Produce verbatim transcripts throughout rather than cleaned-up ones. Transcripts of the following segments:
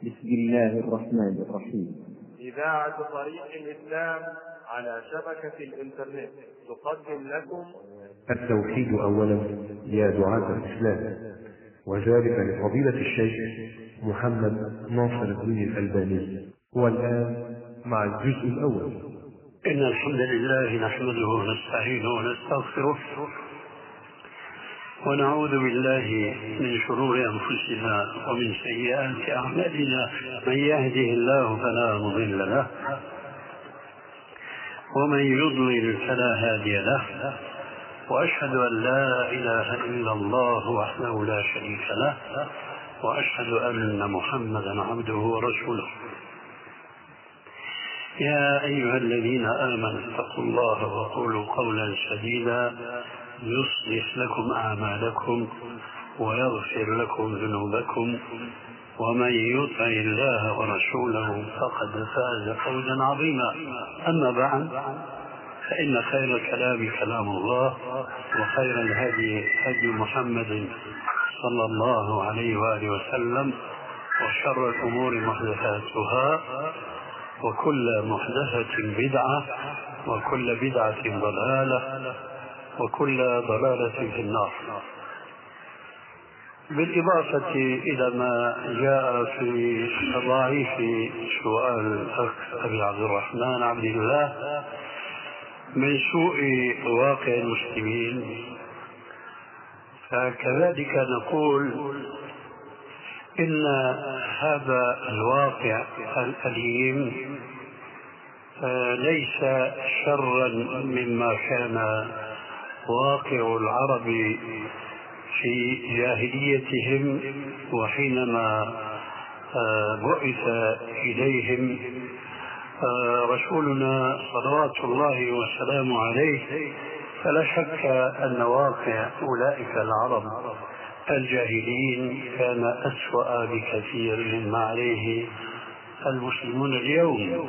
بسم الله الرحمن الرحيم. إذاعة طريق الإسلام على شبكة الإنترنت تقدم لكم التوحيد أولا يا دعاة الإسلام، وذلك لفضيلة الشيخ محمد ناصر الدين الألباني. والآن مع الجزء الأول. إن الحمد لله نحمده ونستعينه ونستغفره ونعوذ بالله من شرور أنفسنا ومن سيئات أعمالنا. من يهده الله فلا مضل له ومن يضلل فلا هادي له، وأشهد أن لا إله إلا الله وحده لا شريك له، وأشهد أن محمدا عبده ورسوله. يا أيها الذين آمنوا اتقوا الله وقولوا قولا سديدا يصلح لكم أعمالكم ويغفر لكم ذنوبكم، ومن يطع الله ورسوله فقد فاز فوزا عظيما. أما بعد، فإن خير الكلام كلام الله، وخير الهدي هدي محمد صلى الله عليه وآله وسلم، وشر الأمور محدثاتها، وكل محدثة بدعة، وكل بدعة ضلالة، وكل ضلالة في النار. بالإضافة إلى ما جاء في ضعيف سؤال الأخ أبي عبد الرحمن عبد الله من سوء واقع المسلمين، فكذلك نقول إن هذا الواقع الأليم ليس شرا مما كان واقع العرب في جاهليتهم، وحينما بعث إليهم رسولنا صلوات الله وسلامه عليه. فلا شك أن واقع أولئك العرب الجاهلين كان أسوأ بكثير مما عليه المسلمون اليوم.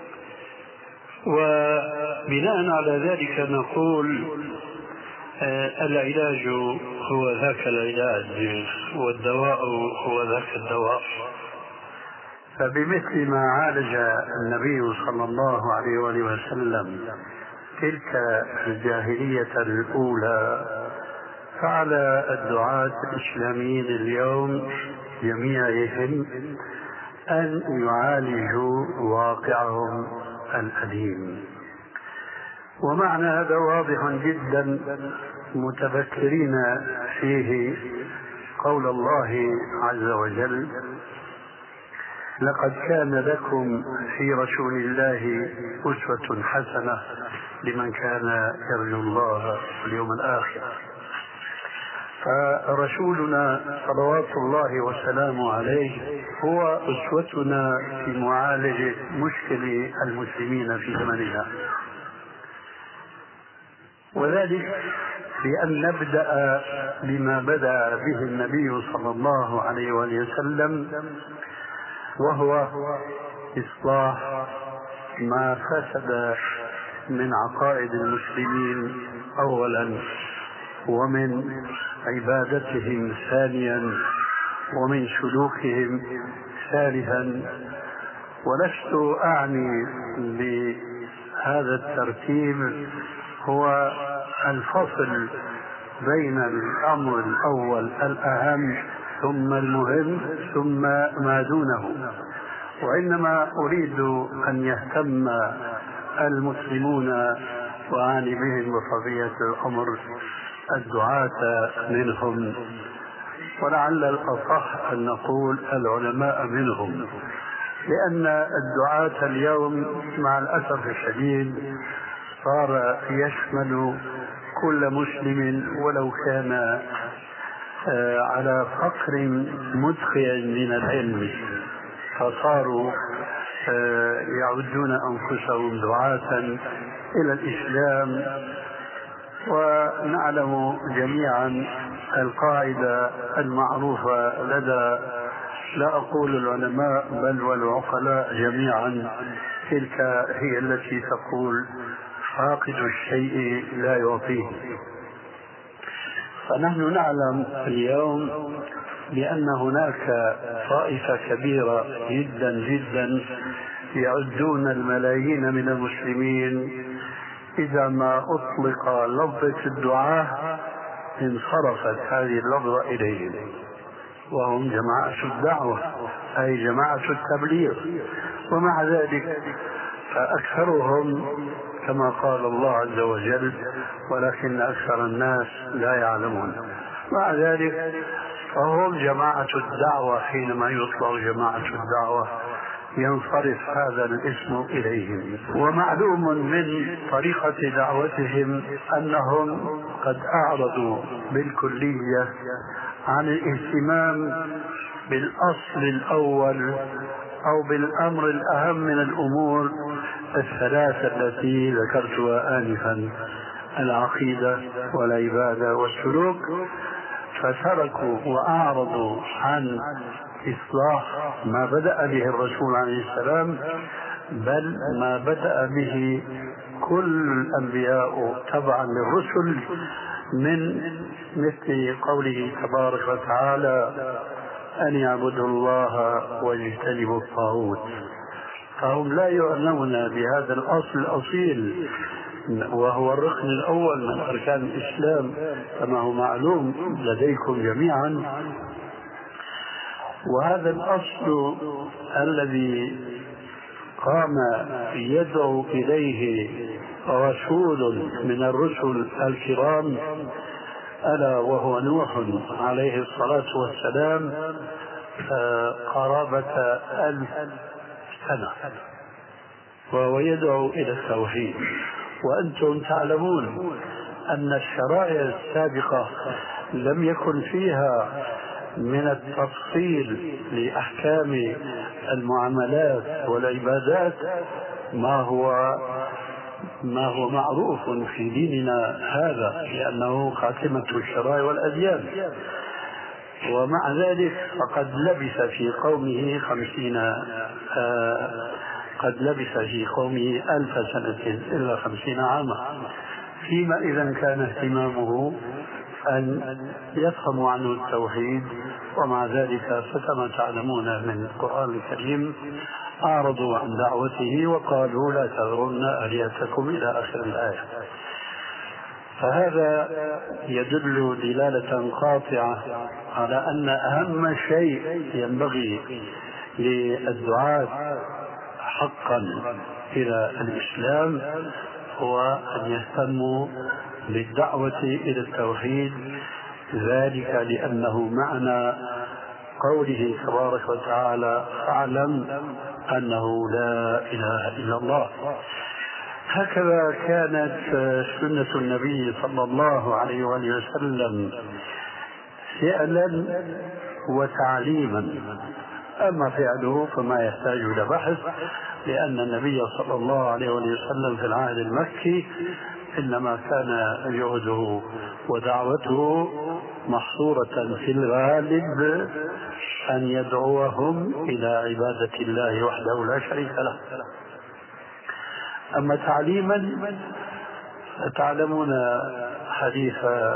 وبناء على ذلك نقول العلاج هو ذاك العلاج، والدواء هو ذاك الدواء. فبمثل ما عالج النبي صلى الله عليه وآله وسلم تلك الجاهلية الأولى، فعلى الدعاة الإسلاميين اليوم جميعهم أن يعالجوا واقعهم الأليم. ومعنى هذا واضح جدا، متذكرين فيه قول الله عز وجل: لقد كان لكم في رسول الله أسوة حسنة لمن كان يرجو الله واليوم الآخر. فرسولنا صلوات الله وسلامه عليه هو أسوتنا في معالجة مشكل المسلمين في زمننا، وذلك بأن نبدأ بما بدأ به النبي صلى الله عليه وسلم، وهو إصلاح ما فسد من عقائد المسلمين أولا، ومن عبادتهم ثانيا، ومن سلوكهم ثالثا. ولست أعني بهذا الترتيب هو الفصل بين الأمر الأول الأهم ثم المهم ثم ما دونه، وإنما أريد أن يهتم المسلمون، وأعني بهم بقضية الأمر الدعاة منهم، ولعل الأصح أن نقول العلماء منهم، لأن الدعاة اليوم مع الأسف الشديد صار يشمل كل مسلم ولو كان على فقر مدخل من العلم، فصاروا يعدون أنفسهم دعاة إلى الإسلام. ونعلم جميعا القاعدة المعروفة لدى لا أقول العلماء بل والعقلاء جميعا، تلك هي التي تقول: فاقد الشيء لا يعطيه. فنحن نعلم اليوم بأن هناك طائفة كبيرة جدا جدا يعدون الملايين من المسلمين إذا ما أطلق لفظة الدعاء انصرفت هذه اللفظة إليهم، وهم جماعة الدعوة أي جماعة التبليغ. ومع ذلك فأكثرهم كما قال الله عز وجل ولكن أكثر الناس لا يعلمون. مع ذلك فهم جماعة الدعوة، حينما يطلق جماعة الدعوة ينصرف هذا الاسم إليهم. ومعلوم من طريقة دعوتهم أنهم قد أعرضوا بالكلية عن الاهتمام بالأصل الأول أو بالأمر الأهم من الأمور الثلاثة التي ذكرتها آنفا: العقيدة والعبادة والسلوك، فتركوا وأعرضوا عن إصلاح ما بدأ به الرسول عليه السلام، بل ما بدأ به كل الأنبياء تبعا للرسل، من مثل قوله تبارك وتعالى: أن يعبدوا الله واجتنبوا الطاغوت. فهم لا يعنون بهذا الأصل الأصيل وهو الركن الأول من أركان الإسلام كما هو معلوم لديكم جميعا. وهذا الأصل الذي قام يدعو إليه رسول من الرسل الكرام ألا وهو نوح عليه الصلاة والسلام قرابة ألف سنة، وهو يدعو إلى التوحيد. وأنتم تعلمون أن الشرائع السابقة لم يكن فيها من التفصيل لأحكام المعاملات والعبادات ما هو ما هو معروف في ديننا هذا، لأنه خاتمة الشرائع والأديان. ومع ذلك فقد لبث في قومه خمسين آه قد لبث في قومه ألف سنة إلا خمسين عاما، فيما إذا كان اهتمامه أن يفهموا عنه التوحيد. ومع ذلك فكما تعلمون من القرآن الكريم أعرضوا عن دعوته وقالوا: لا تذرن آلهتكم إلى آخر الآية. فهذا يدل دلالة قاطعة على أن أهم شيء ينبغي للدعاة حقا إلى الإسلام هو أن يهتموا بالدعوة إلى التوحيد، ذلك لأنه معنى قوله تبارك وتعالى: فاعلم أنه لا إله إلا الله. هكذا كانت سنة النبي صلى الله عليه وآله وسلم فعلا وتعليما. أما فعله فما يحتاج إلى بحث، لأن النبي صلى الله عليه وآله وسلم في العهد المكي إنما كان جهده ودعوته محصورة في الغالب أن يدعوهم إلى عبادة الله وحده لا شريك له. أما تعليما تعلمون حديث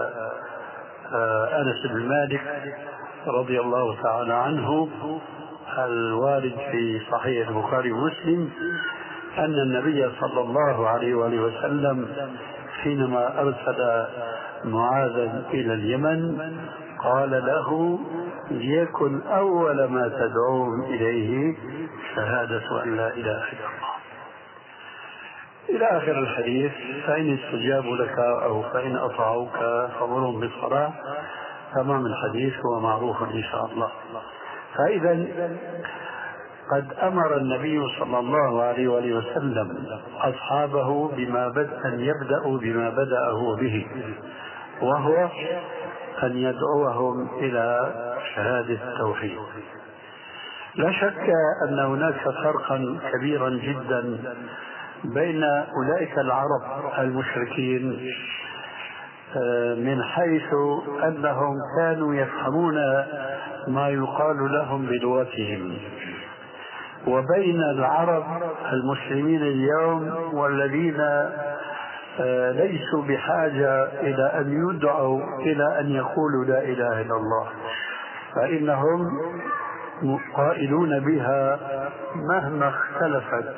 أنس بن مالك رضي الله تعالى عنه الوارد في صحيح البخاري ومسلم أن النبي صلى الله عليه وآله وسلم حينما أرسل معاذا إلى اليمن قال له: ليكن أول ما تدعوهم إليه شهادة أن لا إله إلا الله، إلى آخر الحديث. فإن استجابوا لك أو فإن أطاعوك فأمرهم بالصلاة. تمام الحديث هو معروف إن شاء الله. فإذا قد أمر النبي صلى الله عليه وآله وسلم أصحابه بما بدأ أن يبدأوا بما بدأه به، وهو أن يدعوهم إلى شهادة التوحيد. لا شك أن هناك فرقا كبيرا جدا بين أولئك العرب المشركين من حيث أنهم كانوا يفهمون ما يقال لهم بلغتهم، وبين العرب المسلمين اليوم والذين ليسوا بحاجة إلى أن يدعوا إلى أن يقولوا لا إله إلا الله. فإنهم قائلون بها مهما اختلفت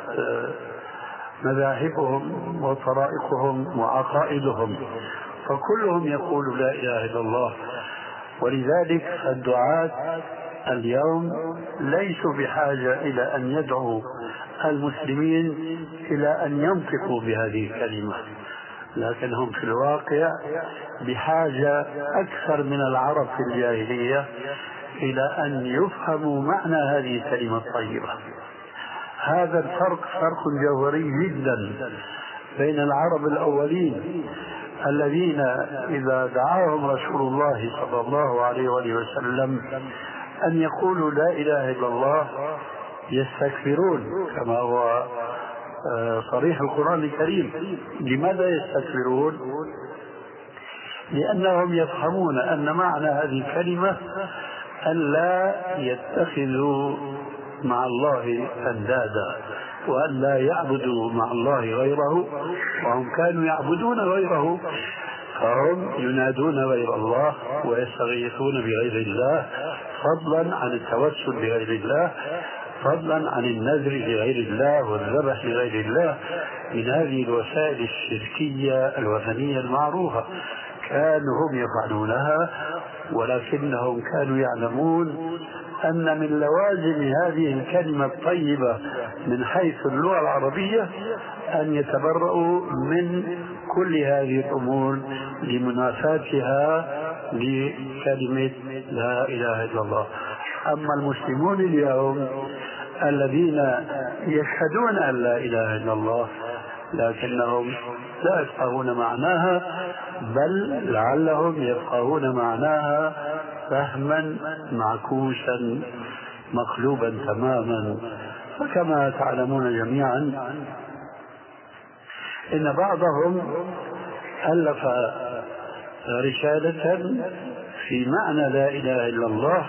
مذاهبهم وطرائقهم وعقائدهم، فكلهم يقول لا إله إلا الله. ولذلك الدعاة اليوم ليسوا بحاجة إلى أن يدعوا المسلمين إلى أن ينطقوا بهذه الكلمة، لكنهم في الواقع بحاجة أكثر من العرب في الجاهلية إلى أن يفهموا معنى هذه الكلمة الطيبة. هذا الفرق فرق جوهري جدا بين العرب الأولين الذين إذا دعاهم رسول الله صلى الله عليه وسلم أن يقولوا لا إله إلا الله يستكبرون، كما هو صريح القرآن الكريم. لماذا يستكبرون؟ لأنهم يفهمون أن معنى هذه الكلمة أن لا يتخذوا مع الله أندادا، وأن لا يعبدوا مع الله غيره، وهم كانوا يعبدون غيره، فهم ينادون غير الله ويستغيثون بغير الله، فضلا عن التوسل بغير الله، فضلا عن النذر لغير الله والذبح لغير الله، من هذه الوسائل الشركية الوثنية المعروفة. كانوا هم يفعلونها، ولكنهم كانوا يعلمون أن من لوازم هذه الكلمة الطيبة من حيث اللغة العربية أن يتبرؤوا من كل هذه الأمور لمنافاتها لكلمة لا إله إلا الله. أما المسلمون اليوم الذين يشهدون أن لا إله إلا الله لكنهم لا يفقهون معناها، بل لعلهم يفقهون معناها فهما معكوسا مقلوبا تماما. فكما تعلمون جميعا إن بعضهم ألف رسالة في معنى لا إله إلا الله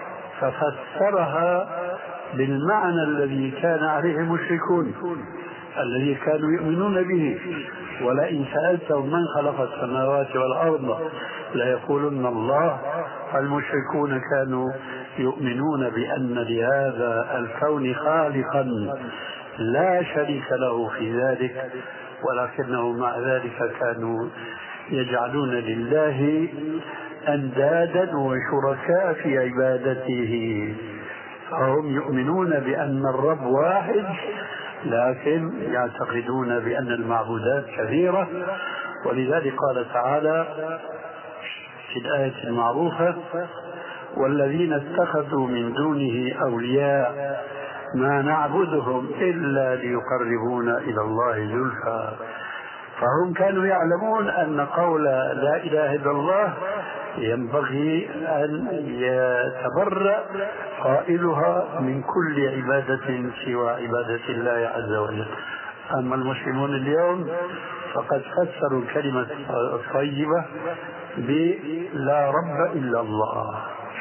ففسرها بالمعنى الذي كان عليه المشركون الذي كانوا يؤمنون به. ولئن سألتهم من خلق السماوات والأرض ليقولن الله. المشركون كانوا يؤمنون بأن لهذا الكون خالقا لا شريك له في ذلك، ولكنهم مع ذلك كانوا يجعلون لله أندادا وشركاء في عبادته. فهم يؤمنون بأن الرب واحد، لكن يعتقدون بأن المعبودات كثيرة. ولذلك قال تعالى في الآية المعروفة: والذين اتخذوا من دونه أولياء ما نعبدهم إلا ليقربونا إلى الله زلفى. فهم كانوا يعلمون أن قول لا إله إلا الله ينبغي أن يتبرأ قائلها من كل عبادة سوى عبادة الله عز وجل. أما المسلمون اليوم فقد فسروا الكلمة الطيبة بلا رب إلا الله.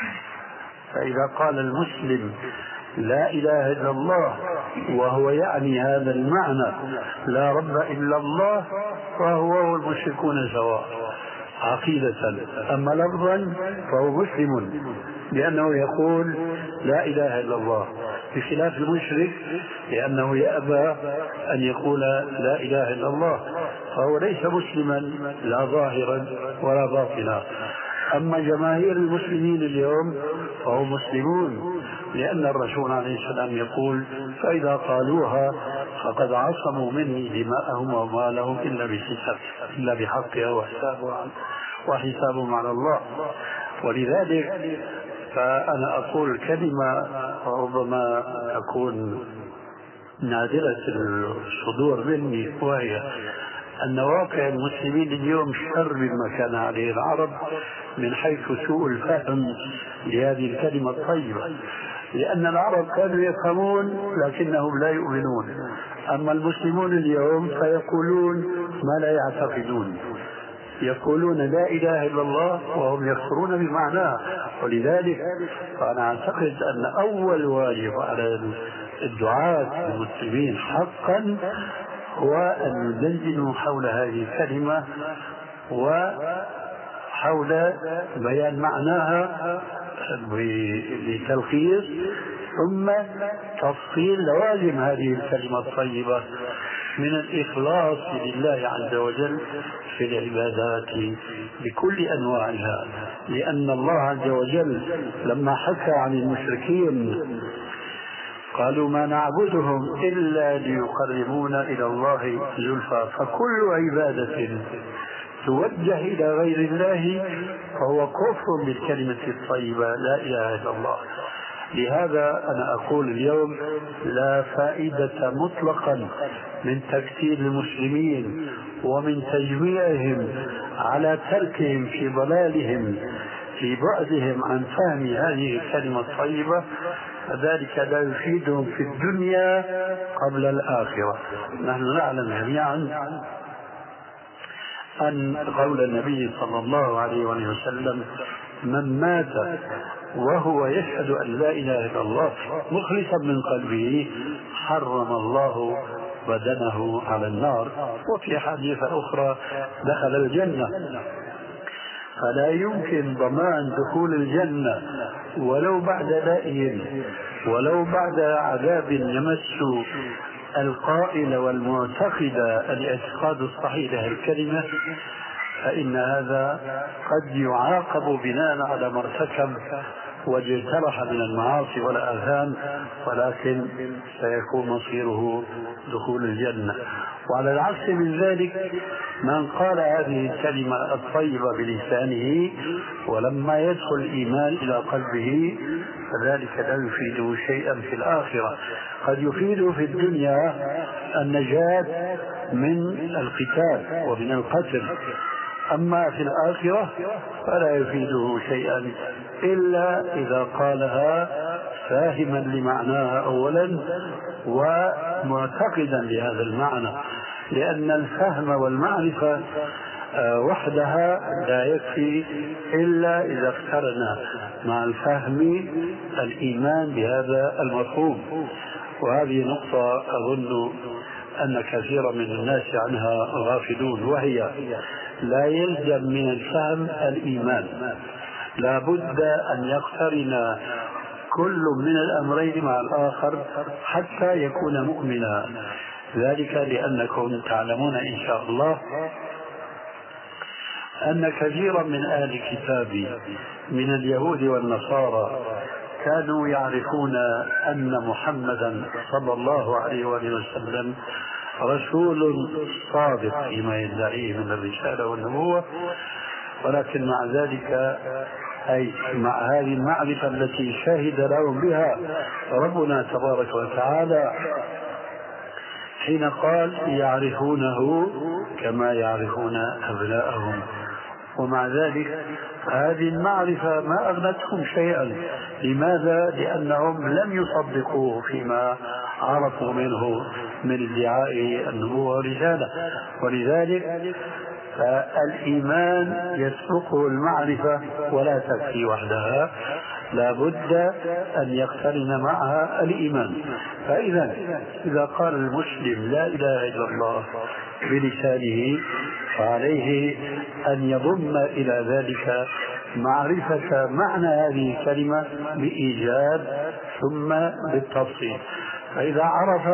فإذا قال المسلم لا إله إلا الله وهو يعني هذا المعنى لا رب إلا الله، فهو والمشركون سواء عقيدة. أما لفظا فهو مسلم لأنه يقول لا إله إلا الله، بخلاف المشرك لأنه يأبى أن يقول لا إله إلا الله، فهو ليس مسلما لا ظاهرا ولا باطنا. أما جماهير المسلمين اليوم فهم مسلمون، لأن الرسول عليه السلام يقول: فإذا قالوها فقد عصموا مني دماءهم وأموالهم إلا بحساب إلا بحقها وحسابهم على الله. ولذلك فأنا أقول كلمة ربما تكون نادرة الصدور مني، وهي أن واقع المسلمين اليوم شر مما كان عليه العرب من حيث سوء الفهم لهذه الكلمة الطيبة. لأن العرب كانوا يفهمون لكنهم لا يؤمنون، أما المسلمون اليوم فيقولون ما لا يعتقدون، يقولون لا إله إلا الله وهم يكفرون بمعناه. ولذلك فأنا أعتقد أن أول واجب على الدعاة المسلمين حقا هو أن يدندنوا حول هذه الكلمة وحول بيان معناها بتلخيص ثم تفصيل لوازم هذه الكلمة الطيبة من الإخلاص لله عز وجل في العبادات بكل أنواعها. لأن الله عز وجل لما حكى عن المشركين قالوا ما نعبدهم إلا ليقربونا إلى الله زلفى، فكل عبادة توجه إلى غير الله فهو كفر بالكلمة الطيبة لا إله إلا الله. لهذا أنا أقول اليوم لا فائدة مطلقا من تكثير المسلمين ومن تجميعهم على تركهم في ضلالهم في بعدهم عن فهم هذه الكلمة الطيبة، فذلك لا يفيدهم في الدنيا قبل الآخرة. نحن نعلم جميعا أن قول النبي صلى الله عليه وسلم من مات وهو يشهد أن لا إله إلا الله مخلصا من قلبه حرم الله بدنه على النار، وفي حديث أخرى دخل الجنة. فلا يمكن ضمان دخول الجنة ولو بعد لائم ولو بعد عذاب يمس القائل والمعتقد الاعتقاد الصحيح لها الكلمة، فإن هذا قد يعاقب بناء على ما ارتكب واجترح من المعاصي والآثام، ولكن سيكون مصيره دخول الجنة. وعلى العكس من ذلك من قال هذه الكلمة الطيبة بلسانه ولما يدخل الإيمان إلى قلبه فذلك لا يفيده شيئا في الآخرة. قد يفيده في الدنيا النجاة من القتال ومن القتل، أما في الآخرة فلا يفيده شيئا إلا إذا قالها فاهما لمعناها أولا ومعتقدا لهذا المعنى، لأن الفهم والمعرفة وحدها لا يكفي إلا إذا اقترن مع الفهم الإيمان بهذا المفهوم. وهذه نقطة أظن أن كثيرا من الناس عنها غافلون، وهي لا يلزم من الفهم الإيمان، لا بد أن يقترن كل من الأمرين مع الآخر حتى يكون مؤمنا. ذلك لأنكم تعلمون إن شاء الله أن كثيرا من أهل الكتاب من اليهود والنصارى كانوا يعرفون أن محمدا صلى الله عليه وسلم رسول صادق فيما يدعيه من الرسالة والنبوة، ولكن مع ذلك أي مع هذه المعرفة التي شهد لهم بها ربنا تبارك وتعالى حين قال يعرفونه كما يعرفون أبناءهم، ومع ذلك هذه المعرفة ما أغنتهم شيئا. لماذا؟ لأنهم لم يصدقوه فيما عرفوا منه من ادعاء النبوة والرسالة، ولذلك فالإيمان يسبقه المعرفة ولا تكفي وحدها، لا بد أن يقترن معها الإيمان. فإذا إذا قال المسلم لا إله إلا الله بلسانه فعليه أن يضم إلى ذلك معرفة معنى هذه الكلمة بإيجاب ثم بالتفصيل. فإذا عرف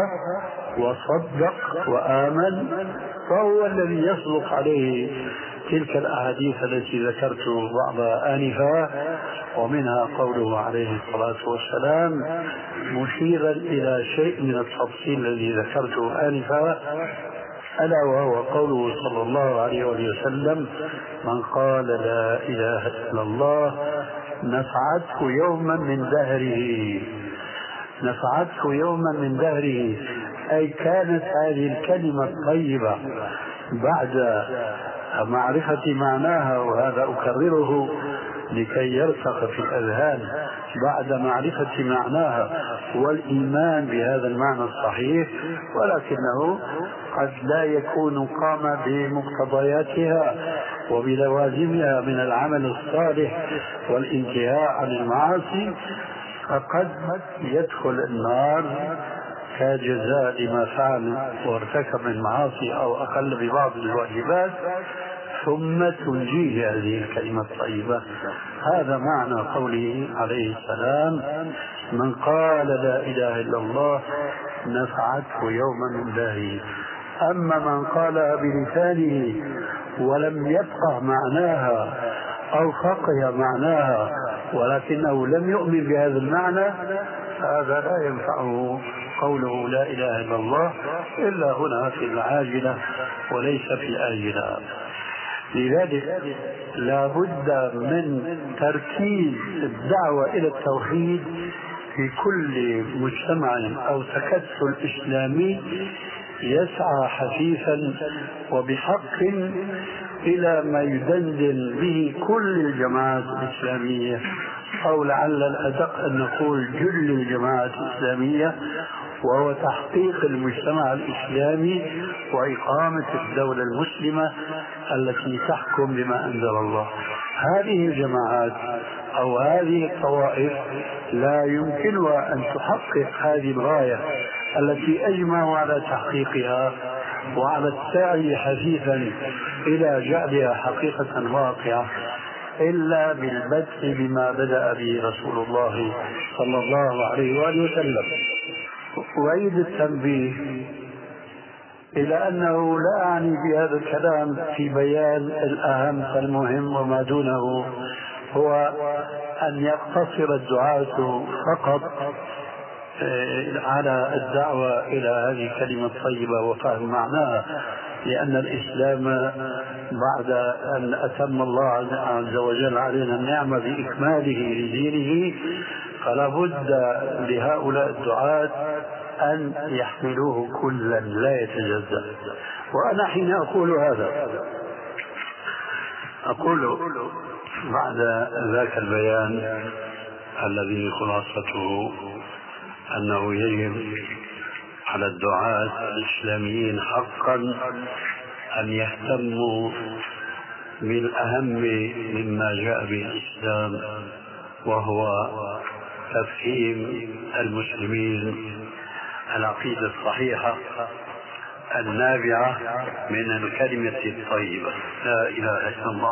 وصدق وآمن فهو الذي يصدق عليه تلك الأحاديث التي ذكرت بعضها آنفا، ومنها قوله عليه الصلاة والسلام مشيرا إلى شيء من التفصيل الذي ذكرته آنفا، ألا وهو قوله صلى الله عليه وسلم من قال لا إله إلا الله نفعته يوما من دهره، نفعته يوما من دهره، أي كانت هذه الكلمة الطيبة بعد معرفة معناها، وهذا أكرره لكي يرسخ في الأذهان، بعد معرفة معناها والإيمان بهذا المعنى الصحيح، ولكنه قد لا يكون قام بمقتضياتها وبلوازمها من العمل الصالح والانتهاء عن المعاصي، فقد يدخل النار كجزاء لما فعل وارتكب من معاصي أو أقل ببعض الواجبات، ثم تنجيه هذه الكلمة الطيبة. هذا معنى قوله عليه السلام: من قال لا إله إلا الله نفعته يوما من دهره. أما من قالها بلسانه ولم يفقه معناها أو فقه معناها ولكنه لم يؤمن بهذا المعنى، هذا لا ينفعه قوله لا إله إلا الله إلا هنا في العاجلة وليس في الآجلة. لذلك لا بد من تركيز الدعوة إلى التوحيد في كل مجتمع أو تكتل إسلامي يسعى حثيثا وبحق إلى ما يدندن به كل الجماعات الإسلامية، أو لعل الأدق أن نقول جل الجماعات الإسلامية، وهو تحقيق المجتمع الإسلامي وإقامة الدولة المسلمة التي تحكم بما أنزل الله. هذه الجماعات أو هذه الطوائف لا يمكنها أن تحقق هذه الغاية التي أجمعوا على تحقيقها وعلى السعي حثيثا إلى جعلها حقيقة واقعة إلا بالبدء بما بدأ به رسول الله صلى الله عليه وآله وسلم. أعيد التنبيه إلى أنه لا أعني بهذا الكلام في بيان الأهم فالمهم، وما دونه هو أن يقتصر الدعاة فقط على الدعوة إلى هذه الكلمة الطيبة وفهم معناها، لأن الإسلام بعد أن أتم الله عز وجل علينا النعمة بإكماله لدينه فلا بد لهؤلاء الدعاة أن يحملوه كلا لا يتجزأ. وأنا حين أقول هذا أقول بعد ذاك البيان الذي خلاصته أنه يجب على الدعاة الإسلاميين حقا أن يهتموا بالأهم مما جاء به الإسلام، وهو تفهيم المسلمين العقيدة الصحيحة النابعة من الكلمة الطيبة لا إله إلا الله.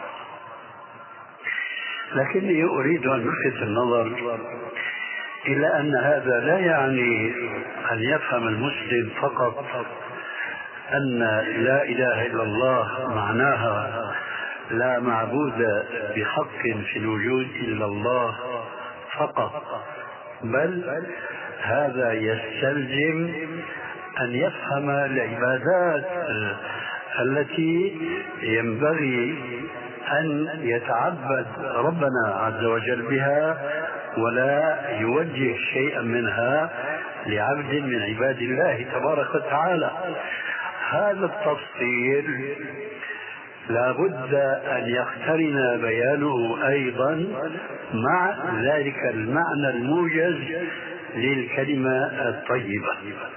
لكني أريد أن ألفت النظر إلى أن هذا لا يعني أن يفهم المسلم فقط أن لا إله إلا الله معناها لا معبود بحق في الوجود إلا الله فقط، بل هذا يستلزم أن يفهم العبادات التي ينبغي أن يتعبد ربنا عز وجل بها ولا يوجه شيئا منها لعبد من عباد الله تبارك وتعالى. هذا التفصيل لا بد أن يقترن بيانه أيضا مع ذلك المعنى الموجز للكلمة الطيبة.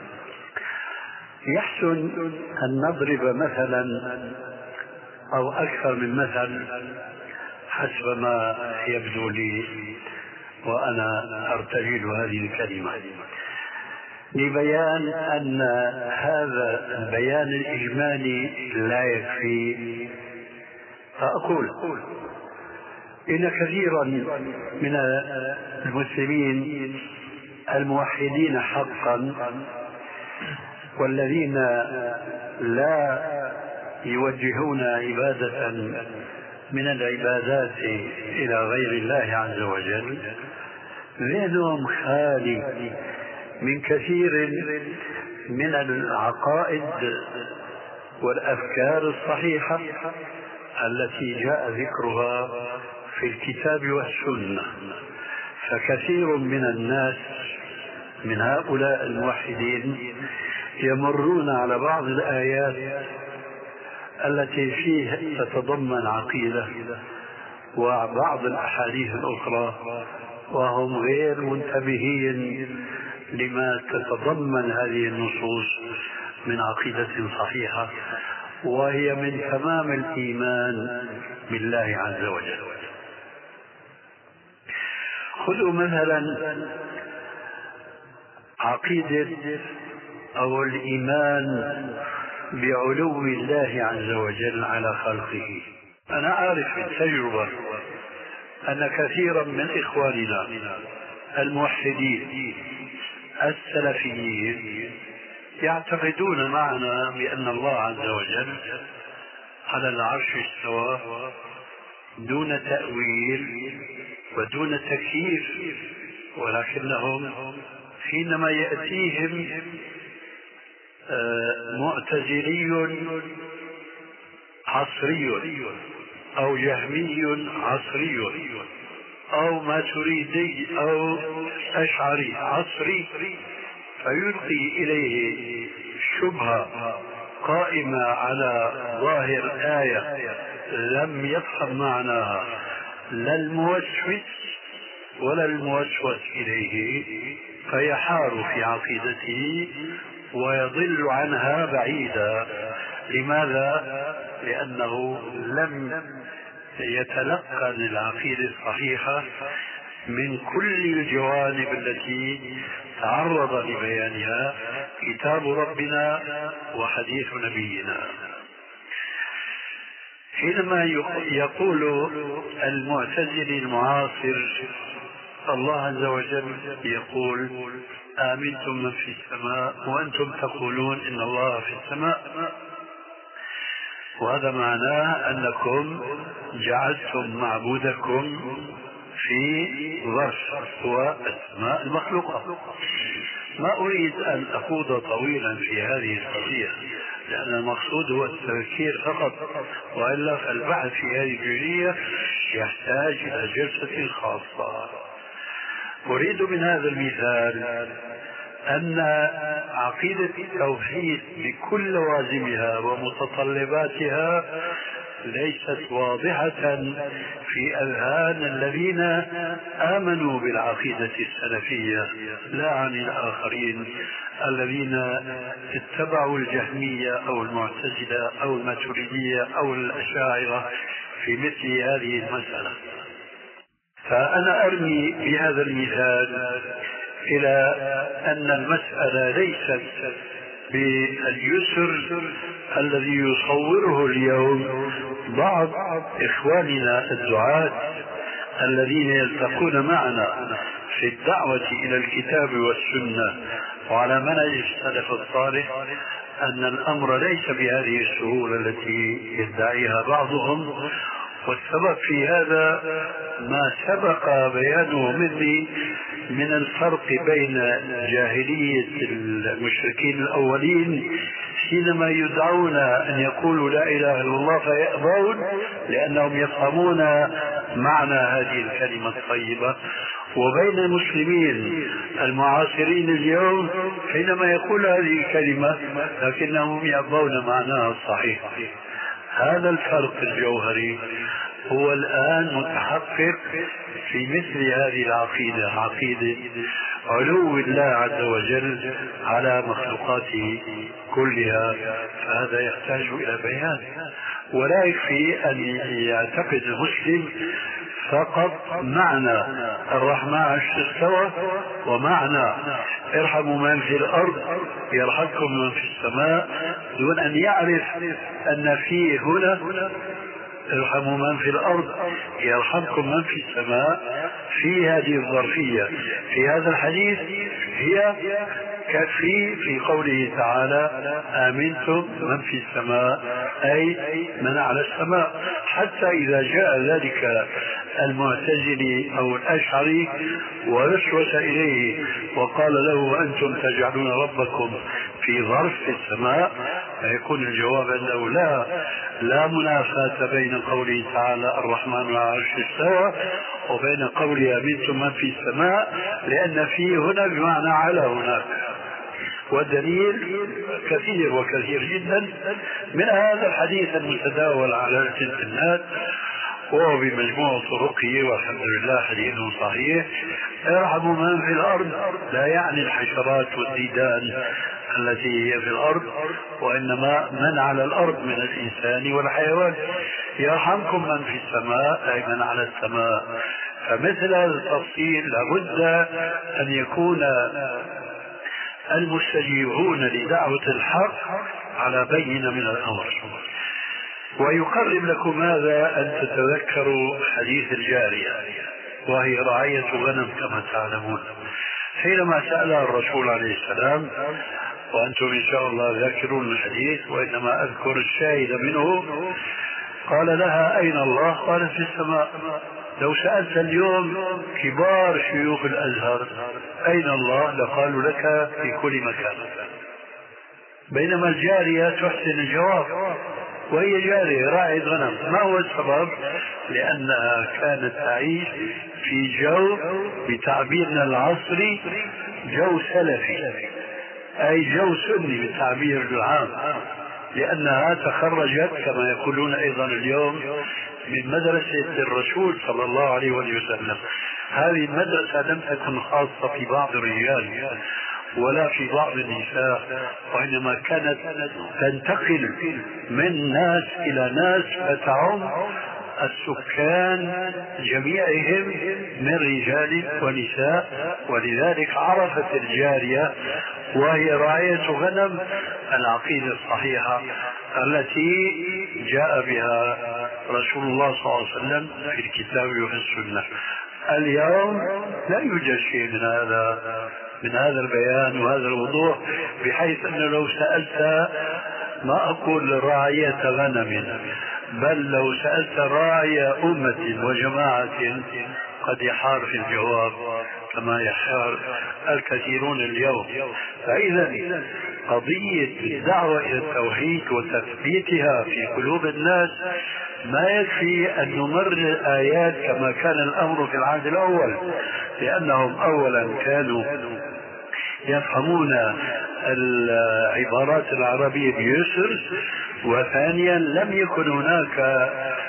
يحسن أن نضرب مثلا أو أكثر من مثل حسب ما يبدو لي وأنا أرتجل هذه الكلمة لبيان أن هذا البيان الإجمالي لا يكفي. فأقول إن كثيرا من المسلمين الموحدين حقا والذين لا يوجهون عبادة من العبادات إلى غير الله عز وجل ذهنهم خالي من كثير من العقائد والأفكار الصحيحة التي جاء ذكرها في الكتاب والسنة. فكثير من الناس من هؤلاء الموحدين يمرون على بعض الآيات التي فيها تتضمن عقيدة وبعض الأحاديث الأخرى وهم غير منتبهين لما تتضمن هذه النصوص من عقيدة صحيحة، وهي من تمام الإيمان بالله عز وجل. خذوا مثلا عقيدة أو الإيمان بعلو الله عز وجل على خلقه. أنا أعرف بالتجربة أن كثيرا من إخواننا الموحدين السلفيين يعتقدون معنا بأن الله عز وجل على العرش استوى دون تأويل ودون تكييف، ولكنهم حينما يأتيهم معتزلي عصري أو جهمي عصري أو ماتريدي أو أشعري عصري فيلقي إليه شبهة قائمة على ظاهر آية لم يفهم معناها لا الموسوس ولا الموسوس إليه، فيحار في عقيدته ويضل عنها بعيدا. لماذا؟ لأنه لم يتلقن العقيدة الصحيحة من كل الجوانب التي تعرض لبيانها كتاب ربنا وحديث نبينا. حينما يقول المعتزلي المعاصر الله عز وجل يقول آمنتم من في السماء وأنتم تقولون إن الله في السماء، وهذا معناه أنكم جعلتم معبودكم في ظرف هو السماء المخلوقة. ما أريد أن أخوض طويلا في هذه القضية لأن المقصود هو التفكير فقط، وإلا فالبحث في هذه الجزئية يحتاج إلى جلسة خاصة. أريد من هذا المثال أن عقيدة التوحيد بكل لوازمها ومتطلباتها ليست واضحة في أذهان الذين آمنوا بالعقيدة السلفية، لا عن الآخرين الذين اتبعوا الجهمية أو المعتزلة أو الماتريدية أو الأشاعرة في مثل هذه المسألة. فأنا أرمي بهذا المثال إلى أن المسألة ليست باليسر الذي يصوره اليوم بعض إخواننا الدعاة الذين يلتقون معنا في الدعوة إلى الكتاب والسنة وعلى منهج السلف الصالح، أن الأمر ليس بهذه السهولة التي يدعيها بعضهم. والسبب في هذا ما سبق بيانه مني من الفرق بين جاهلية المشركين الأولين حينما يدعون أن يقولوا لا إله إلا الله فيأبون لأنهم يفهمون معنى هذه الكلمة الطيبة، وبين المسلمين المعاصرين اليوم حينما يقول هذه الكلمة لكنهم يأبون معناها الصحيح. هذا الفرق الجوهري هو الآن متحقق في مثل هذه العقيدة، عقيدة علو الله عز وجل على مخلوقاته كلها. فهذا يحتاج إلى بيان، ولا يكفي أن يعتقد المسلم فقط معنى الرحمن على العرش استوى ومعنى ارحموا من في الأرض يرحمكم من في السماء، دون أن يعرف أن فيه هنا ارحموا من في الأرض يرحمكم من في السماء في هذه الظرفية في هذا الحديث هي كفي في قوله تعالى آمنتم من في السماء أي من على السماء. حتى إذا جاء ذلك المعتزلي أو الأشعري ووسوس إليه وقال له أنتم تجعلون ربكم في ظرف في السماء، فيكون الجواب أنه لا لا منافاة بين قوله تعالى الرحمن على العرش استوى وبين قوله آمنتم من في السماء، لأن فيه هنا بمعنى على هناك. والدليل كثير وكثير جدا من هذا الحديث المتداول على الانترنت وهو بمجموع طرقه والحمد لله حديث صحيح. ارحموا من في الأرض لا يعني الحشرات والديدان التي هي في الأرض، وإنما من على الأرض من الإنسان والحيوان. يرحمكم من في السماء أي من على السماء. فمثل هذا التفصيل لابد أن يكون المستجيبون لدعوة الحق على بينة من الأمر. ويقرب لكم هذا أن تتذكروا حديث الجارية، وهي رعية غنم كما تعلمون. حينما سألها الرسول عليه السلام، وأنتم إن شاء الله ذاكرون الحديث وإنما أذكر الشاهد منه، قال لها أين الله؟ قالت في السماء. لو سألت اليوم كبار شيوخ الأزهر أين الله لقالوا لك في كل مكان، بينما الجارية تحسن الجواب، وهي جارية راعية غنم. ما هو السبب؟ لأنها كانت تعيش في جو بتعبيرنا العصري جو سلفي، أي جو سني بالتعبير العام، لأنها تخرجت كما يقولون أيضا اليوم من مدرسة الرسول صلى الله عليه وسلم. هذه المدرسة لم تكن خاصة في بعض الرجال ولا في بعض النساء، وإنما كانت تنتقل من ناس إلى ناس فتعم السكان جميعهم من رجال ونساء. ولذلك عرفت الجارية وهي راعية غنم العقيدة الصحيحة التي جاء بها رسول الله صلى الله عليه وسلم في الكتاب وفي السنة. اليوم لا يوجد شيء من هذا من هذا البيان وهذا الوضوح، بحيث أنه لو سألت ما أقول راعية غنم، بل لو سألت راعي أمة وجماعة قد يحار في الجواب كما يحار الكثيرون اليوم. فإذا قضية الدعوة إلى التوحيد وتثبيتها في قلوب الناس ما يكفي أن نمرر آيات كما كان الأمر في العهد الأول، لأنهم أولا كانوا يفهمون العبارات العربية بيسر، وثانيا لم يكن هناك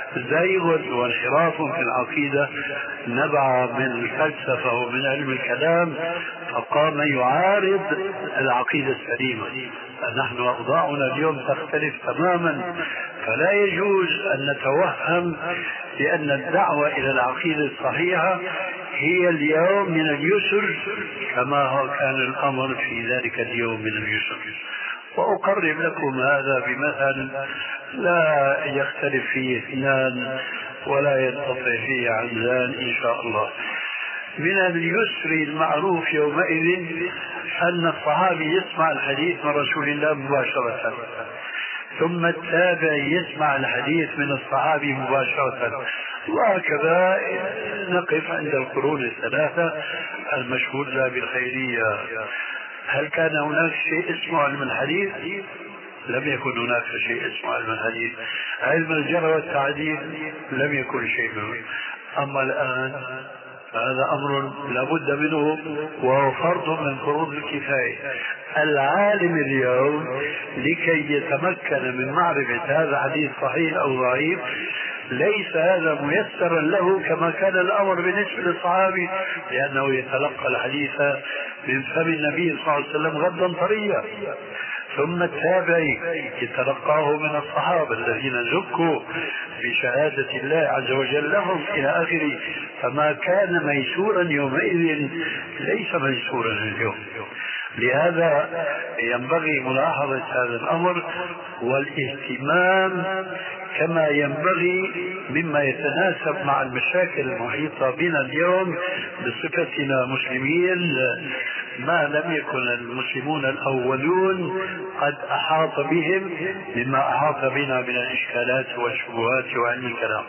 زيغ وانحراف في العقيدة نبع من الفلسفة ومن علم الكلام فقام يعارض العقيدة السليمة. نحن أوضاعنا اليوم تختلف تماما، فلا يجوز أن نتوهم بأن الدعوة إلى العقيدة الصحيحة هي اليوم من اليسر كما هو كان الأمر في ذلك اليوم من اليسر. وأقرب لكم هذا بمثل لا يختلف فيه اثنان ولا ينقطع فيه عنزان إن شاء الله. من اليسر المعروف يومئذ أن الصحابي يسمع الحديث من رسول الله مباشرة، ثم التابع يسمع الحديث من الصحابي مباشرة، وهكذا نقف عند القرون الثلاثة المشهود لها بالخيرية. هل كان هناك شيء اسمه علم الحديث؟ لم يكن هناك شيء اسمه علم الحديث. علم الجرح والتعديل لم يكن شيء منه. أما الآن هذا أمر لابد منه وهو فرض من فروض الكفاية. العالم اليوم لكي يتمكن من معرفة هذا حديث صحيح أو ضعيف ليس هذا ميسرا له كما كان الأمر بالنسبة للصحابي، لأنه يتلقى الحديث من فم النبي صلى الله عليه وسلم غدا طريا، ثم التابعي يتلقاه من الصحابة الذين زكوا بشهادة الله عز وجل لهم إلى آخره. فما كان ميسورا يومئذ ليس ميسورا اليوم. لهذا ينبغي ملاحظة هذا الأمر والاهتمام كما ينبغي مما يتناسب مع المشاكل المحيطة بنا اليوم بصفتنا مسلمين، ما لم يكن المسلمون الأولون قد أحاط بهم مما أحاط بنا من الإشكالات والشبهات وعلم الكلام.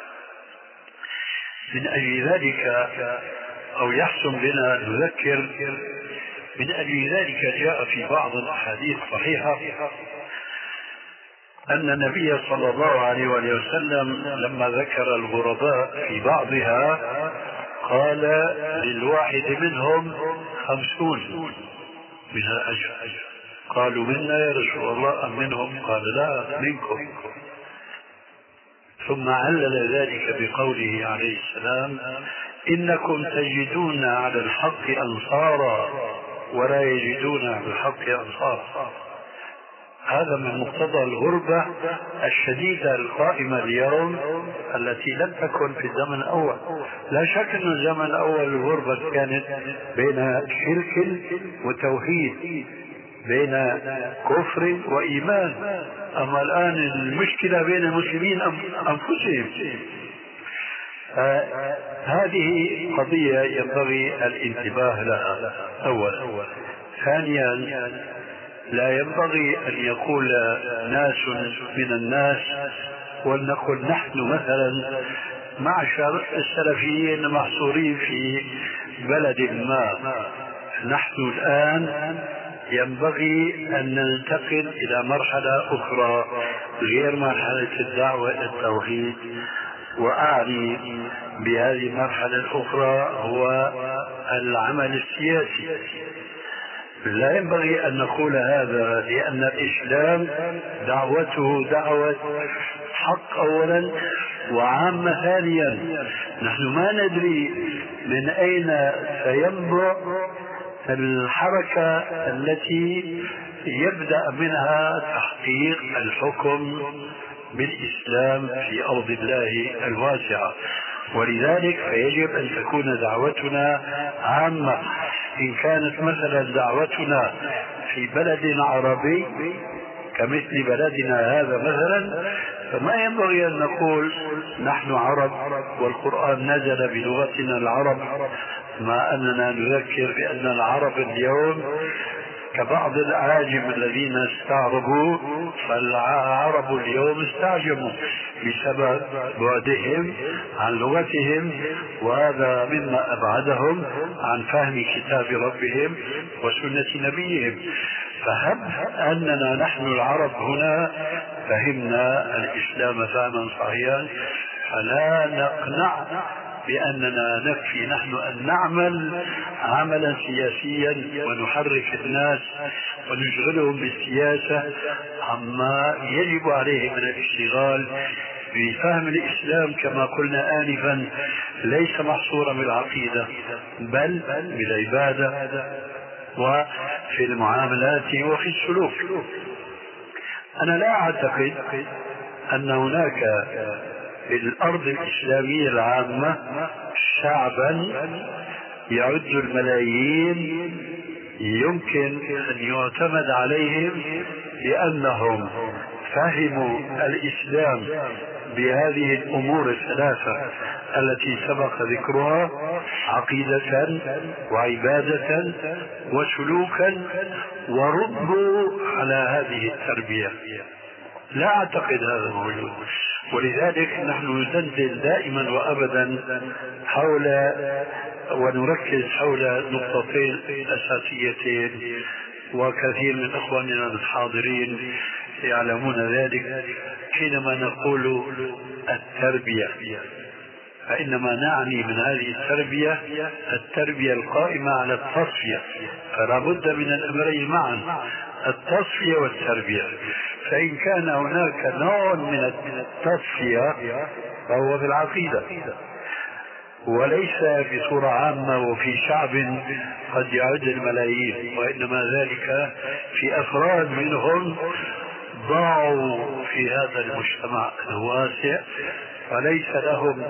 من أجل ذلك أو يحسن بنا أن نذكر، من أجل ذلك جاء في بعض الأحاديث الصحيحة أن النبي صلى الله عليه وسلم لما ذكر الغرباء في بعضها قال للواحد منهم خمسون من الأجر. قالوا منا يا رسول الله أم منهم؟ قال لا منكم. ثم علل ذلك بقوله عليه السلام إنكم تجدون على الحق أنصارا ولا يجدون على الحق أنصارا. هذا من مقتضى الغربة الشديدة القائمة اليوم التي لم تكن في الزمن الأول. لا شك أن الزمن الأول الغربة كانت بين شرك وتوحيد، بين كفر وإيمان، أما الآن المشكلة بين المسلمين أنفسهم. هذه قضية ينبغي الانتباه لها أولا. ثانيا، لا ينبغي أن يقول ناس من الناس، ولنقل نحن مثلا معشر السلفيين محصورين في بلد ما، نحن الآن ينبغي أن ننتقل إلى مرحلة أخرى غير مرحلة الدعوة إلى التوحيد. وأعني بهذه المرحلة الأخرى هو العمل السياسي. لا ينبغي أن نقول هذا، لأن الإسلام دعوته دعوة حق أولا، وعامة ثانيا. نحن ما ندري من أين سينبع الحركة التي يبدأ منها تحقيق الحكم بالإسلام في أرض الله الواسعة. ولذلك فيجب أن تكون دعوتنا عامة. إن كانت مثلا دعوتنا في بلد عربي كمثل بلدنا هذا مثلا، فما ينبغي أن نقول نحن عرب والقرآن نزل بلغتنا العرب، مع أننا نذكر بأن العرب اليوم كبعض الأعاجم الذين استعربوا، فالعرب اليوم استعجموا بسبب بعدهم عن لغتهم، وهذا مما أبعدهم عن فهم كتاب ربهم وسنة نبيهم. فهب أننا نحن العرب هنا فهمنا الإسلام فهما صحيحا، فلا نقنع بأننا نكفي نحن أن نعمل عملا سياسيا ونحرك الناس ونشغلهم بالسياسة عما يجب عليه من الاشتغال بفهم الإسلام كما قلنا آنفا، ليس محصورا بالعقيدة بل بالعبادة وفي المعاملات وفي السلوك. أنا لا أعتقد أن هناك في الأرض الإسلامية العامة شعبا يعد الملايين يمكن أن يعتمد عليهم لأنهم فهموا الإسلام بهذه الأمور الثلاثة التي سبق ذكرها: عقيدة وعبادة وسلوكا، وربوا على هذه التربية. لا أعتقد هذا موجود. ولذلك نحن ندندن دائما وأبدا حول ونركز حول نقطتين أساسيتين، وكثير من إخواننا الحاضرين يعلمون ذلك. حينما نقول التربية فإنما نعني من هذه التربية التربية القائمة على التصفية، فلا بد من الأمرين معا، التصفية والتربية. فإن كان هناك نوع من التصفية فهو في العقيدة، وليس بصورة عامة وفي شعب قد يعد الملايين، وإنما ذلك في أفراد منهم ضاعوا في هذا المجتمع الواسع، فليس لهم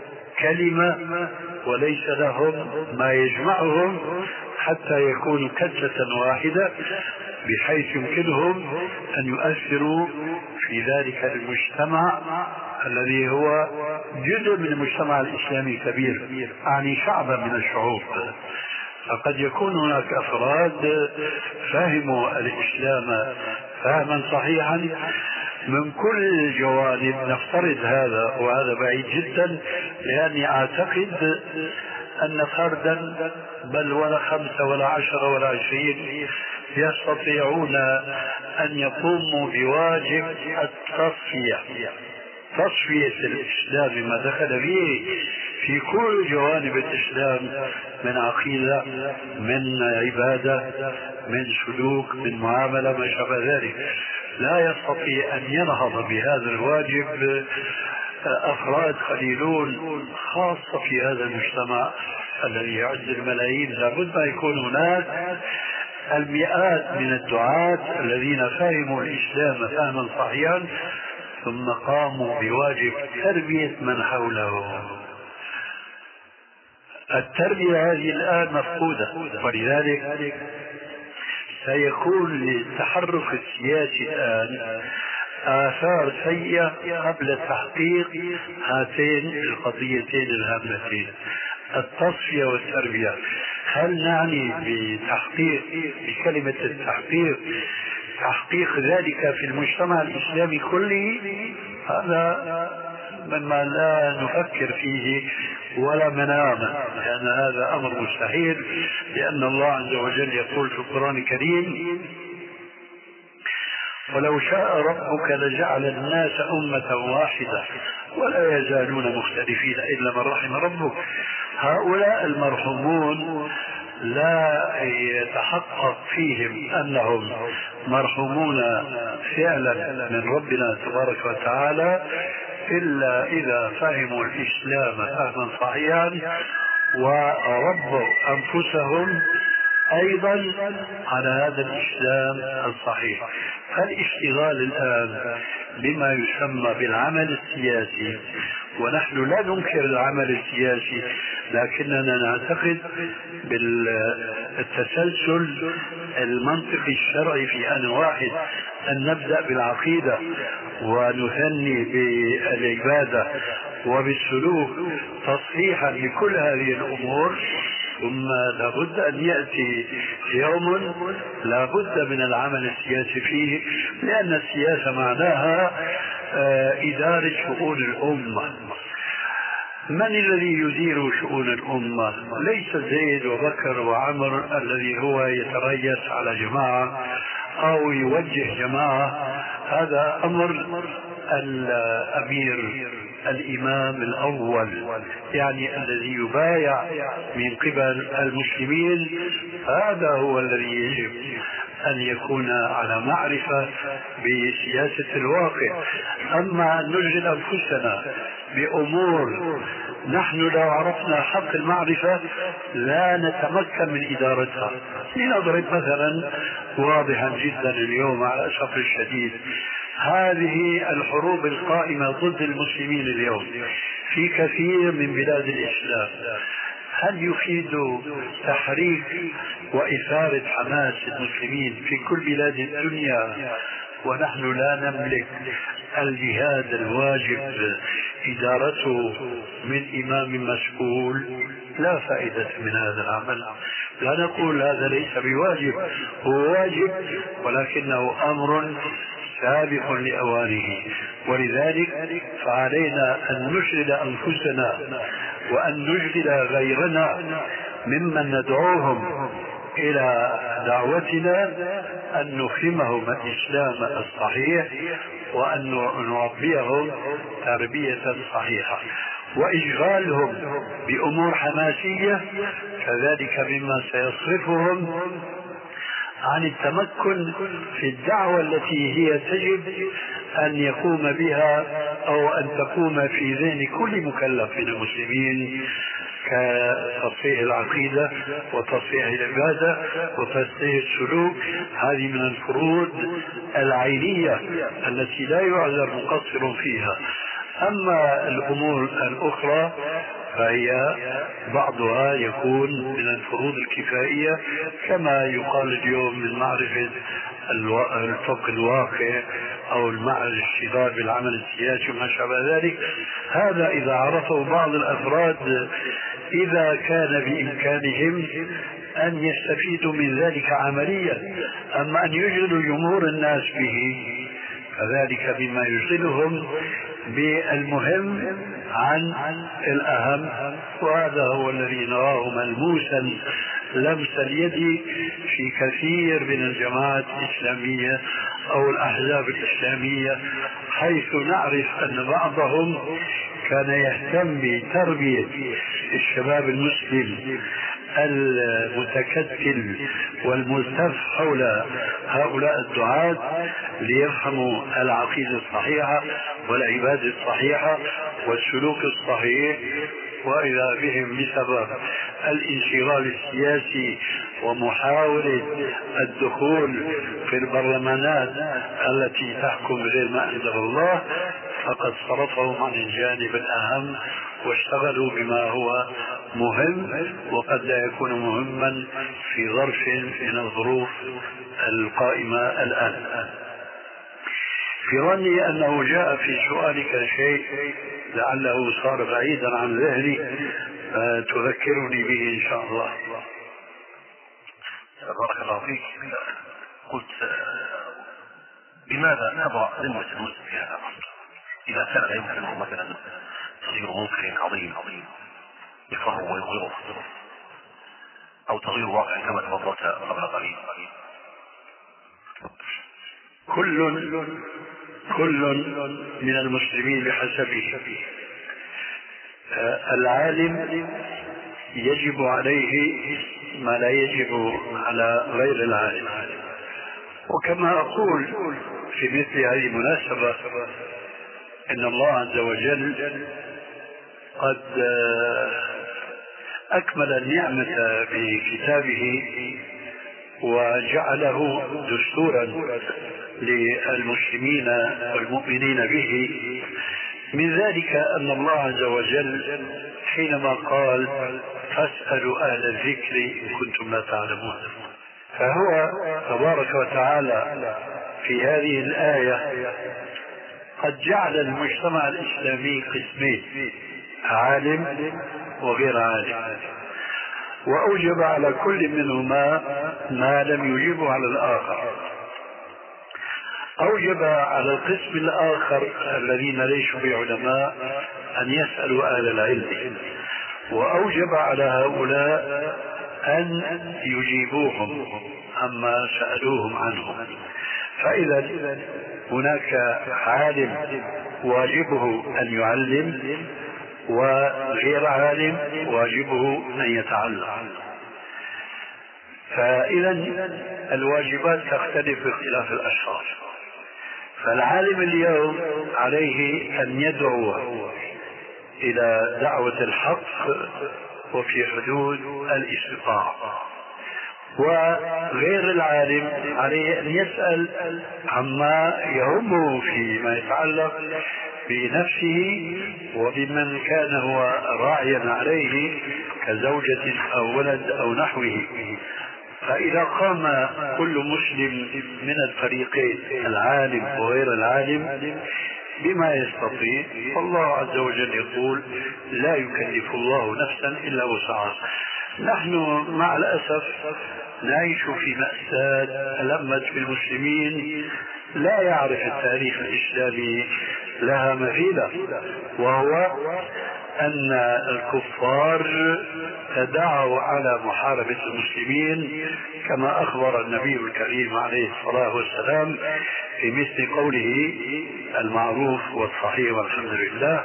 كلمة وليس لهم ما يجمعهم حتى يكونوا كتلة واحدة، بحيث يمكنهم أن يؤثروا في ذلك المجتمع الذي هو جزء من المجتمع الإسلامي كبير، يعني شعبا من الشعوب. فقد يكون هناك أفراد فهموا الإسلام فهما صحيحا من كل الجوانب، نفترض هذا، وهذا بعيد جدا، لأني أعتقد أن فردا بل ولا خمسة ولا عشرة ولا عشرين يستطيعون أن يقوموا بواجب التصفية، تصفية الإسلام ما دخل به في كل جوانب الإسلام، من عقيدة، من عبادة، من سلوك، من معاملة، ما شابه ذلك. لا يستطيع أن ينهض بهذا الواجب أفراد قليلون، خاصة في هذا المجتمع الذي يعد الملايين. لابد أن يكون هناك المئات من الدعاة الذين فهموا الإسلام فهما صحيحا ثم قاموا بواجب تربية من حوله. التربية هذه الآن مفقودة، ولذلك سيكون للتحرك السياسي الآن آثار سيئة قبل تحقيق هاتين القضيتين الهامتين، التصفية والتربية. هل نعني بتحقيق بكلمة التحقيق تحقيق ذلك في المجتمع الإسلامي كله؟ هذا مما لا نفكر فيه ولا منامه، لأن هذا أمر مستحيل، لأن الله عز وجل يقول في القرآن الكريم: ولو شاء ربك لجعل الناس أمة واحدة ولا يزالون مختلفين إلا من رحم ربك. هؤلاء المرحومون لا يتحقق فيهم أنهم مرحومون فعلا من ربنا تبارك وتعالى إلا إذا فهموا الإسلام فهما صحيحا وربوا أنفسهم أيضا على هذا الإسلام الصحيح. فالاشتغال الآن بما يسمى بالعمل السياسي، ونحن لا ننكر العمل السياسي، لكننا نعتقد بالتسلسل المنطقي الشرعي في آن واحد، أن نبدأ بالعقيدة ونثني بالعبادة وبالسلوك تصحيحا لكل هذه الأمور، ثم لابد أن يأتي يوم لابد من العمل السياسي فيه، لأن السياسة معناها إدارة شؤون الأمة. من الذي يدير شؤون الأمة؟ ليس زيد وبكر وعمر الذي هو يتريث على جماعة أو يوجه جماعة، هذا أمر الأمير الإمام الأول، يعني الذي يبايع من قبل المسلمين، هذا هو الذي يجب أن يكون على معرفة بسياسة الواقع. أما أن نشغل أنفسنا بأمور نحن لو عرفنا حق المعرفة لا نتمكن من إدارتها. لنضرب مثلا واضحا جدا اليوم على الأسف الشديد، هذه الحروب القائمة ضد المسلمين اليوم في كثير من بلاد الإسلام، هل يفيد تحريك وإثارة حماس المسلمين في كل بلاد الدنيا ونحن لا نملك الجهاد الواجب إدارته من إمام مسؤول؟ لا فائدة من هذا العمل. لا نقول هذا ليس بواجب، هو واجب ولكنه أمر سابق لأوانه، ولذلك فعلينا أن نشغل أنفسنا وأن نشغل غيرنا ممن ندعوهم إلى دعوتنا أن نفهمهم الإسلام الصحيح وأن نربيهم تربية صحيحة. وإشغالهم بأمور حماسية كذلك مما سيصرفهم عن التمكن في الدعوة التي هي تجب أن يقوم بها أو أن تقوم في ذهن كل مكلف من المسلمين، كتصحيح العقيدة وتصحيح العبادة وتصحيح السلوك. هذه من الفروض العينية التي لا يعذر مقصر فيها. أما الأمور الأخرى فهي بعضها يكون من الفروض الكفائية، كما يقال اليوم من معرفة الفقه الواقع أو المعنى الاشتغال بالعمل السياسي وما شابه ذلك. هذا إذا عرفه بعض الأفراد إذا كان بإمكانهم أن يستفيدوا من ذلك عمليا. أما أن يشغلوا جمهور الناس به فذلك بما يشغلهم بالمهم عن الأهم، وهذا هو الذي نراه ملموسا لمس اليد في كثير من الجماعات الإسلامية أو الأحزاب الإسلامية، حيث نعرف أن بعضهم كان يهتم بتربية الشباب المسلم المتكتل والملتف حول هؤلاء الدعاة ليفهموا العقيدة الصحيحة والعبادة الصحيحة والسلوك الصحيح، وإذا بهم بسبب الانشغال السياسي ومحاولة الدخول في البرلمانات التي تحكم غير ما أنزل الله فقد صرفهم عن الجانب الأهم واشتغلوا بما هو مهم وقد لا يكون مهما في ظرف من الظروف القائمة الآن. في ظني أنه جاء في سؤالك شيء لعله صار بعيدا عن ذهني فتذكرني به إن شاء الله. بارك الله فيك. قلت لماذا نضع ذمة المسلم في هذا الأمر إذا كان لا يمكنه مثلا تغيير منكر عظيم عظيم يكره ويغيره أو تغيير واقع كما تفضلت قبل قليل؟ كل كل من المسلمين بحسبه. العالم يجب عليه ما لا يجب على غير العالم، وكما أقول في مثل هذه المناسبة إن الله عز وجل قد أكمل النعمة بكتابه وجعله دستورا للمسلمين والمؤمنين به. من ذلك أن الله عز وجل حينما قال فاسألوا أهل الذكر إن كنتم لا تعلمون، فهو تبارك وتعالى في هذه الآية قد جعل المجتمع الإسلامي قسمين، عالم وغير عالم، وأوجب على كل منهما ما لم يجبه على الآخر. أوجب على القسم الآخر الذين ليسوا بعلماء أن يسألوا أهل العلم، وأوجب على هؤلاء أن يجيبوهم عما سألوهم عنه. فإذا هناك عالم واجبه أن يعلم وغير عالم واجبه أن يتعلم. فإذا الواجبات تختلف باختلاف الأشخاص. فالعالم اليوم عليه أن يدعو إلى دعوة الحق وفي حدود الاستطاعة، وغير العالم عليه أن يسأل عما يهمه فيما يتعلق بنفسه وبمن كان هو راعيا عليه كزوجة أو ولد أو نحوه. فإذا قام كل مسلم من الفريقين العالم وغير العالم بما يستطيع، فالله عز وجل يقول لا يكلف الله نفسا إلا وسعها. نحن مع الأسف نعيش في مأساة ألمت بالمسلمين لا يعرف التاريخ الإسلامي لها مثيلة، وهو أن الكفار تداعوا على محاربة المسلمين كما أخبر النبي الكريم عليه الصلاة والسلام في مثل قوله المعروف والصحيح والحمد لله: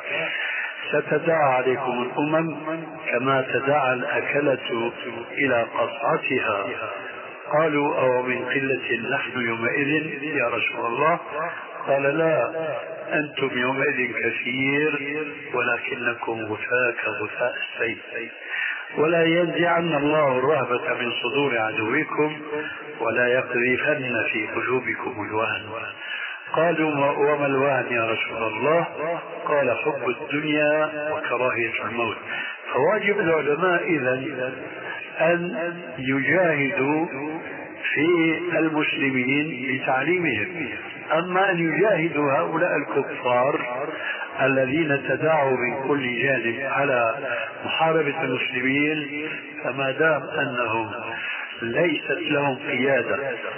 ستداعى عليكم الأمم كما تداعى الأكلة إلى قصعتها. قالوا أو من قلة نحن يومئذ يا رسول الله؟ قال لا، أنتم يومئذ كثير ولكنكم غثاء كغثاء السيل. ولا ينزعن الله الرهبة من صدور عدوكم ولا يقذفن في قلوبكم الوهن. قالوا وما الوهن يا رسول الله؟ قال حب الدنيا وكراهية الموت. فواجب العلماء إذن أن يجاهدوا في المسلمين بتعليمهم. أما أن يجاهدوا هؤلاء الكفار الذين تداعوا من كل جانب على محاربة المسلمين، فما دام أنهم ليست لهم قيادة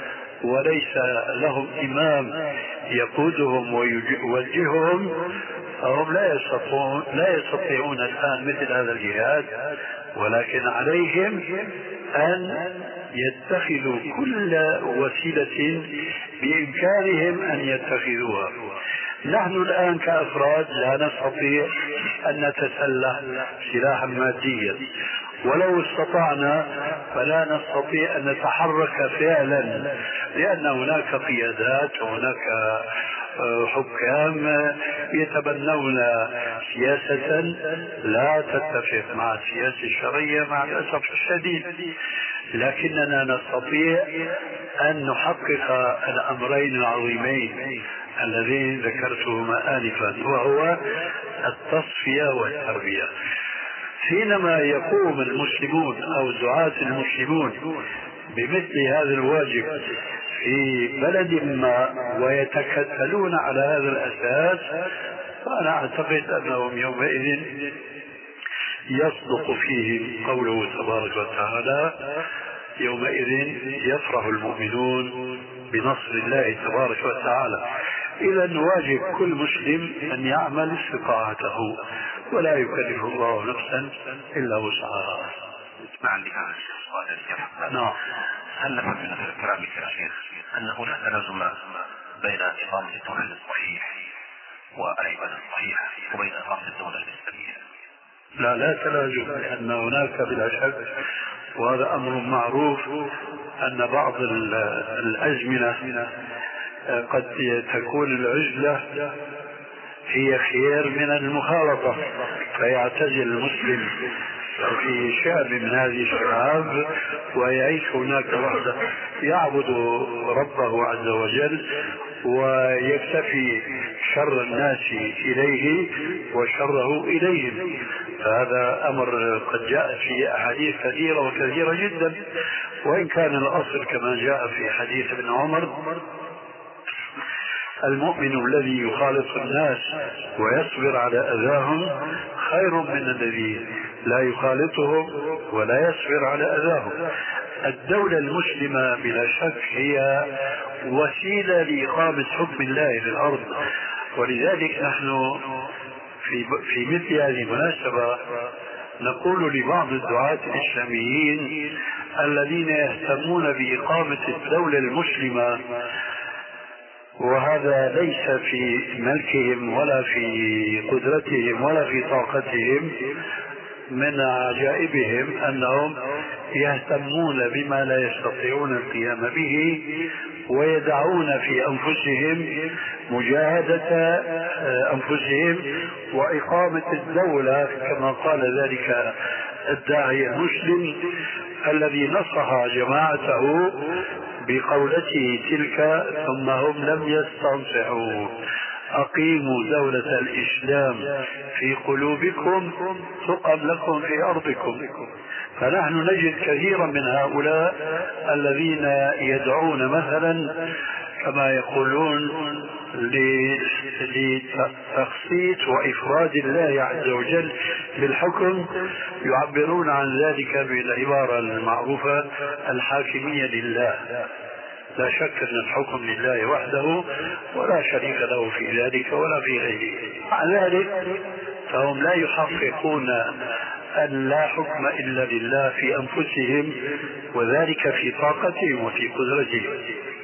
وليس لهم إمام يقودهم ويوجههم، فهم لا يستطيعون لا يستطيعون الآن مثل هذا الجهاد، ولكن عليهم أن يتخذوا كل وسيلة بإمكانهم أن يتخذوها. نحن الآن كأفراد لا نستطيع أن نتسلح سلاحا ماديا، ولو استطعنا فلا نستطيع أن نتحرك فعلا، لأن هناك قيادات وهناك حكام يتبنون سياسة لا تتفق مع السياسة الشرعية مع الأسف الشديد، لكننا نستطيع أن نحقق الأمرين العظيمين اللذين ذكرتهما آنفا، وهو التصفية والتربية. حينما يقوم المسلمون أو دعاة المسلمون بمثل هذا الواجب في بلد ما ويتكتلون على هذا الأساس، فأنا أعتقد أنهم يومئذ يصدق فيهم قوله تبارك وتعالى: يومئذ يفرح المؤمنون بنصر الله تبارك وتعالى. إذا واجب كل مسلم أن يعمل استطاعته، ولا يكلف الله نفسا إلا وسعها. اسمع لي هذا الشيخ. نعم. هل نفهم من كلامك يا شيخ أنه لا تلازم بين إقامة التوحيد الصحيح والعبادة الصحيحة وبين إقامة الدولة الإسلامية؟ لا لا تلازم، لأن هناك بلا شك، وهذا أمر معروف، أن بعض الأزمنة قد تكون العزلة هي خير من المخالطة، فيعتزل المسلم في شعب من هذه الشعاب ويعيش هناك وحده، يعبد ربه عز وجل ويكتفي شر الناس إليه وشره إليهم. فهذا أمر قد جاء في أحاديث كثيرة وكثيرة جدا، وإن كان الأصل كما جاء في حديث ابن عمر: المؤمن الذي يخالط الناس ويصبر على أذاهم خير من الذي لا يخالطهم ولا يصبر على أذاهم. الدولة المسلمة بلا شك هي وسيلة لإقامة حكم الله في الأرض، ولذلك نحن في, في مثل هذه المناسبة نقول لبعض الدعاة الإسلاميين الذين يهتمون بإقامة الدولة المسلمة، وهذا ليس في ملكهم ولا في قدرتهم ولا في طاقتهم، من عجائبهم أنهم يهتمون بما لا يستطيعون القيام به ويدعون في أنفسهم مجاهدة أنفسهم وإقامة الدولة كما قال ذلك الداعي المسلم الذي نصح جماعته بقولته تلك ثم هم لم يستنصحوا: أقيموا دولة الإسلام في قلوبكم تقم لكم في أرضكم. فنحن نجد كثيرا من هؤلاء الذين يدعون مثلا كما يقولون لتخصيص وإفراد الله عز وجل بالحكم، يعبرون عن ذلك بالعبارة المعروفة: الحاكمية لله. لا شك أن الحكم لله وحده ولا شريك له في ذلك ولا في غيره. مع ذلك فهم لا يحققون أن لا حكم إلا لله في أنفسهم، وذلك في طاقتهم وفي قدرتهم.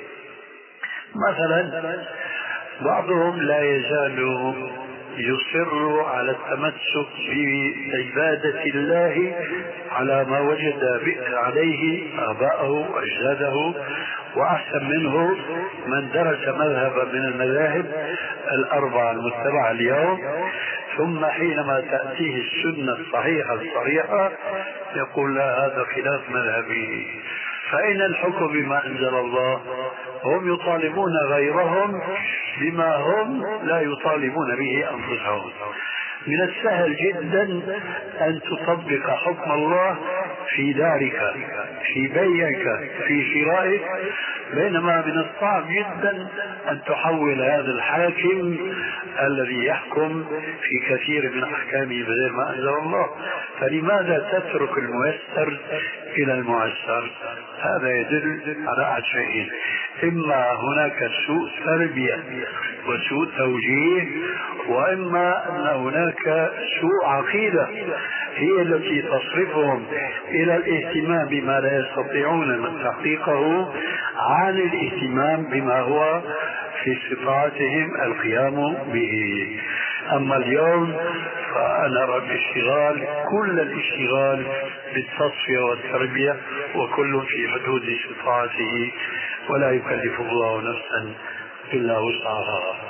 مثلا بعضهم لا يزال يصر على التمسك بعبادة الله على ما وجد عليه آباءه وأجداده، وأحسن منه من درس مذهبا من المذاهب الأربعة المتبعة اليوم، ثم حينما تأتيه السنة الصحيحة الصريحة يقول: لا، هذا خلاف مذهبي. فإن الحكم بما أنزل الله؟ هم يطالبون غيرهم بما هم لا يطالبون به أنفسهم. من السهل جدا أن تطبق حكم الله في دارك، في بيعك، في شرائك، بينما من الصعب جدا أن تحول هذا الحاكم الذي يحكم في كثير من أحكامه بغير ما أنزل الله. فلماذا تترك الميسر إلى المعسر؟ هذا يدل على أحد شيئين: إما هناك سوء تربية وسوء توجيه، وإما أن هناك سوء عقيدة هي التي تصرفهم إلى الاهتمام بما لا يستطيعون تحقيقه عن الاهتمام بما هو في استطاعتهم القيام به. أما اليوم فأنا أرى الاشتغال، كل الاشتغال بالتصفية والتربية، وكل في حدود استطاعته، ولا يكلف الله نفسا إلا وسعها.